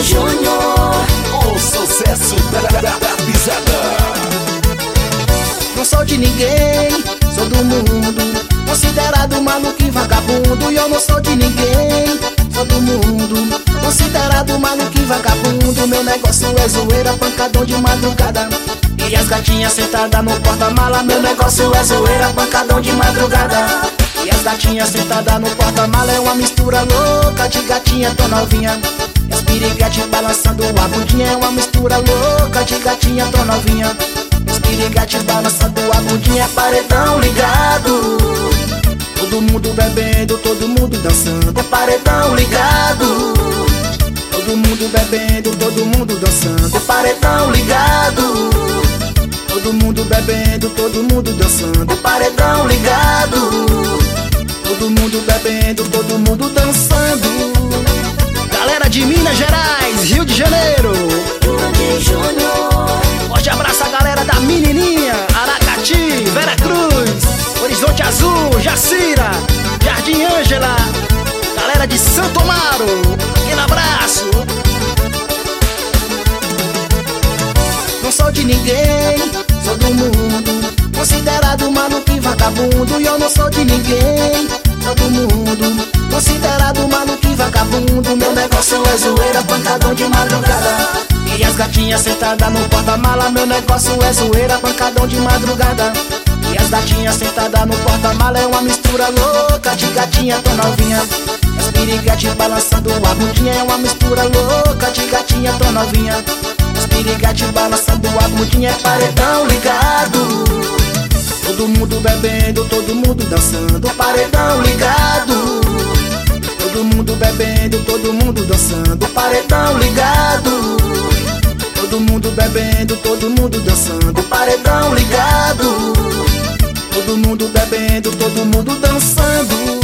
Júnior, o sucesso da pisada. Não sou de ninguém, sou do mundo, considerado maluco e vagabundo. E eu não sou de ninguém, sou do mundo, considerado maluco e vagabundo. Meu negócio é zoeira, pancadão de madrugada e as gatinhas sentadas no porta-mala. Meu negócio é zoeira, pancadão de madrugada e as gatinhas sentadas no porta-mala. É uma mistura louca de gatinha tão novinha e as piriguetes balançando a bundinha. É uma mistura louca de gatinha tão novinha, os piriguetes balançando a bundinha. Paredão ligado, todo mundo bebendo, todo mundo dançando. É paredão ligado, todo mundo bebendo, todo mundo dançando. É paredão ligado, todo mundo bebendo, todo mundo dançando. É paredão ligado, todo mundo bebendo, todo mundo dançando. Galera de Minas Gerais, Rio de Janeiro, Júnior, forte abraço a galera da Menininha, Aracati, Vera Cruz, Horizonte Azul, Jacira, Jardim Ângela, galera de Santo Amaro, aquele abraço. Não sou de ninguém, sou do mundo, considerado maluco e vagabundo. E eu não sou de ninguém, sou do mundo, considerado maluco e vagabundo. Meu negócio é zoeira, pancadão de madrugada e as gatinhas sentadas no porta-mala. Meu negócio é zoeira, pancadão de madrugada e as gatinhas sentadas no porta-mala. É uma mistura louca de gatinha tão novinha, as piriguetes balançando a bundinha. É uma mistura louca de gatinha tão novinha, os piriguetes balançando a bundinha. É paredão ligado, todo mundo bebendo, todo mundo dançando. Paredão ligado, todo mundo bebendo, todo mundo dançando. Paredão ligado, todo mundo bebendo, todo mundo dançando. Paredão ligado, todo mundo bebendo, todo mundo dançando.